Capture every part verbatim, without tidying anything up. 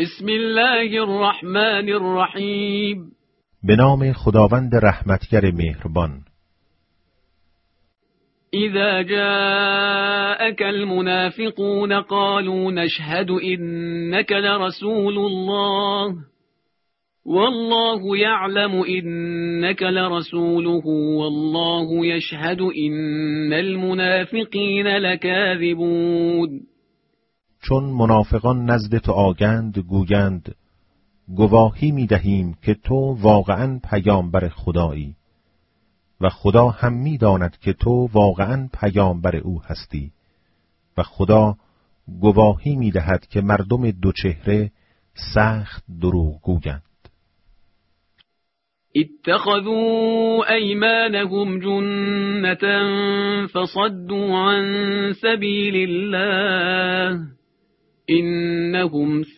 بسم الله الرحمن الرحیم. به نام خداوند رحمتگر مهربان. اذا جاءك المنافقون قالوا نشهد انك لرسول الله والله يعلم انك لرسوله والله يشهد ان المنافقین لكاذبون. چون منافقان نزد تو آگند گویند گواهی می دهیم که تو واقعاً پیامبر خدایی و خدا هم می داند که تو واقعاً پیامبر او هستی و خدا گواهی می دهد که مردم دو چهره سخت دروغ گویند. اتخذوا ایمانهم جنة فصدوا عن سبیل الله انهم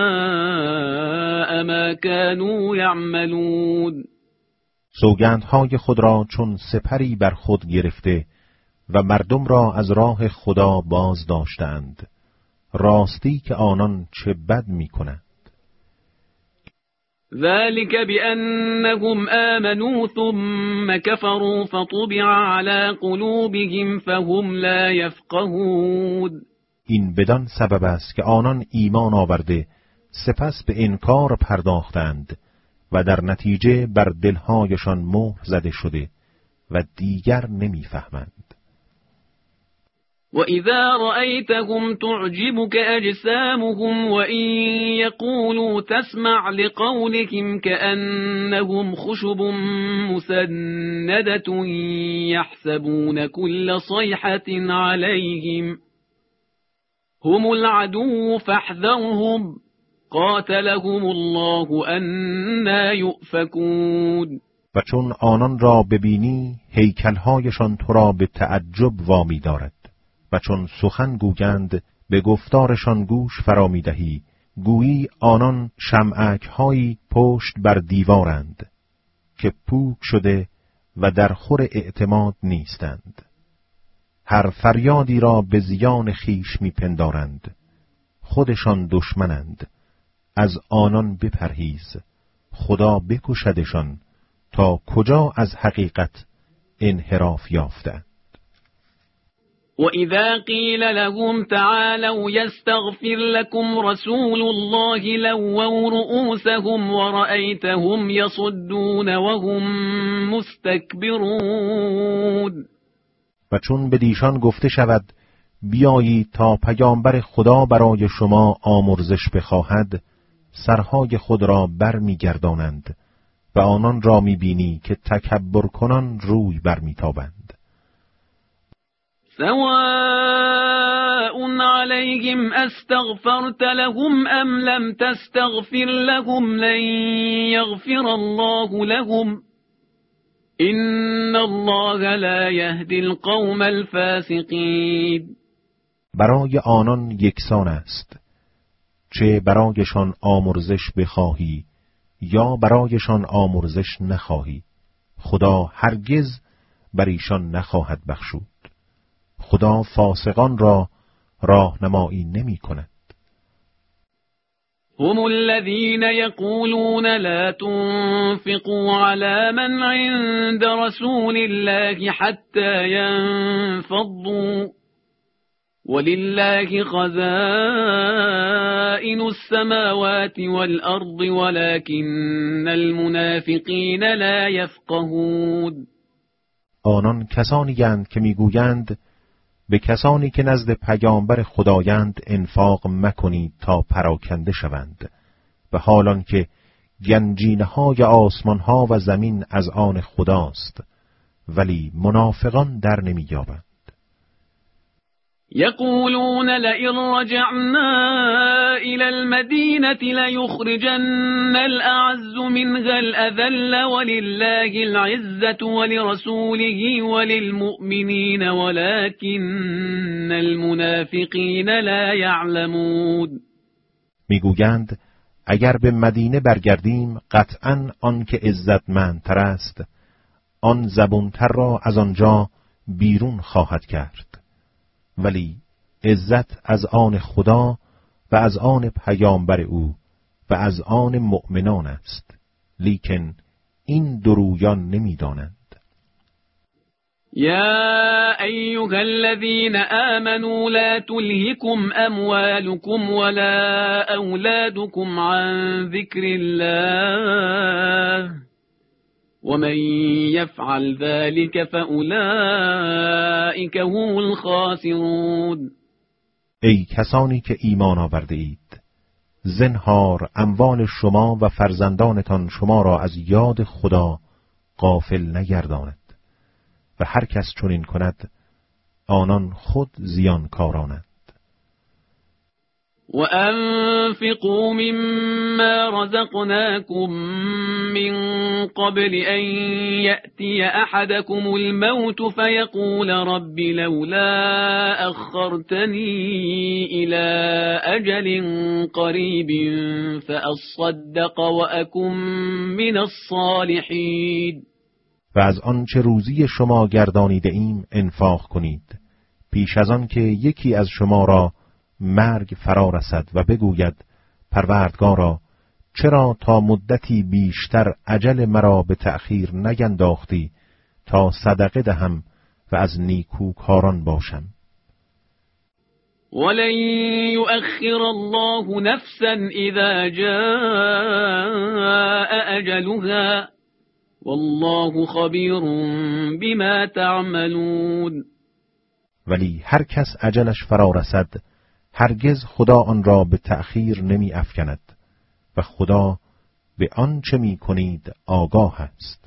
ساء ما كانوا یعملون. سوگندهای خود را چون سپری بر خود گرفته و مردم را از راه خدا باز داشتند، راستی که آنان چه بد می کنند. ذلك بأنهم آمنوا ثم كفروا فطبع على قلوبهم فهم لا يفقهون. این بدان سبب است که آنان ایمان آورده سپس به انکار پرداختند و در نتیجه بر دلهایشان مهر زده شده و دیگر نمیفهمند. وَإِذَا رَأَيْتَهُمْ تُعْجِبُكَ أَجْسَامُهُمْ وَإِنْ يَقُولُوا تَسْمَعْ لِقَوْلِهِمْ كَأَنَّهُمْ خُشُبٌ مُسَنَّدَةٌ يَحْسَبُونَ كُلَّ صَيْحَةٍ عَلَيْهِمْ هُمُ الْعَدُوُّ فَاحْذَرْهُمْ قَاتَلَهُمُ اللَّهُ أَنَّى يُؤْفَكُونَ. و چون آنان را ببینی هیکل‌هایشان تو را به تعجب وامی دارد و چون سخن گویند به گفتارشان گوش فرا می‌دهی گویی آنان شمعک‌هایی پشت بر دیوارند که پوک شده و در خور اعتماد نیستند. هر فریادی را به زیان خیش می‌پندارند. خودشان دشمنند. از آنان بپرهیز. خدا بکشدشان تا کجا از حقیقت انحراف یافتند. وَإِذَا قِيلَ لَهُمْ تَعَالَوْا يَسْتَغْفِرْ لَكُمْ رَسُولُ اللَّهِ لَوَّوْا رُؤُوسَهُمْ وَرَأَيْتَهُمْ يَصُدُّونَ وَهُمْ مُسْتَكْبِرُونَ. و چون به دیشان گفته شود بیایید تا پیامبر خدا برای شما آمرزش بخواهد، سرهای خود را بر می‌گردانند و آنان را می‌بینی که تکبر کنان روی برمی‌تابند. سواء علیهم استغفرت لهم ام لم تستغفر لهم لن یغفر الله لهم ان الله لا یهدی القوم الفاسقین. برای آنان یکسان است، چه برایشان آمرزش بخواهی یا برایشان آمرزش نخواهی، خدا هرگز بر ایشان نخواهد بخشود. خدا فاسقان را راهنمایی نمی کند. هم الذين يقولون لا تنفقوا على من عند رسول الله حتى ينفضوا ولله خزائن السماوات والأرض ولكن المنافقين لا يفقهون. آنان کسانی اند که میگویند به کسانی که نزد پیامبر خدایند انفاق مکنید تا پراکنده شوند، و حالان که گنجینه‌های آسمان‌ها و زمین از آن خداست، ولی منافقان در نمی‌یابند. يقولون لئن رجعنا إلى المدينة ليخرجن الأعز منها الأذل ولله العزة ولرسوله وللمؤمنين ولكن المنافقين لا يعلمون. میگویند اگر به مدینه برگردیم قطعاً آن که عزتمندتر است آن زبونتر را از آنجا بیرون خواهد کرد، ولی عزت از آن خدا و از آن پیامبر او و از آن مؤمنان است، لیکن این درویان نمی‌دانند. يا أيها الذين آمنوا لا تلهكم أموالكم ولا أولادكم عن ذكر الله ومن يفعل ذلك فأولئك هم الخاسرون. ای کسانی که ایمان آورده اید، زنهار اموال شما و فرزندانتان شما را از یاد خدا غافل نگرداند و هر کس چنین کند آنان خود زیانکارانند. وأنفقوا مما رزقناكم من قبل أن يأتي أحدكم الموت فيقول رب لولا أخرتني إلى أجل قريب فأصدق وأكن من الصالحين. و از آنچه روزی شما گردانیده ایم انفاق کنید، پیش از آن که یکی از شما را مرگ فرا رسد و بگوید پروردگارا چرا تا مدتی بیشتر اجل مرا به تأخیر نگنداختی تا صدقه دهم و از نیکوکاران باشم. ولن يؤخر الله نفسا اذا جاء اجلها والله خبیر بما تعملون. ولی هر کس اجلش فرا رسد هرگز خدا آن را به تأخیر نمی افکند و خدا به آنچه می کنید آگاه است.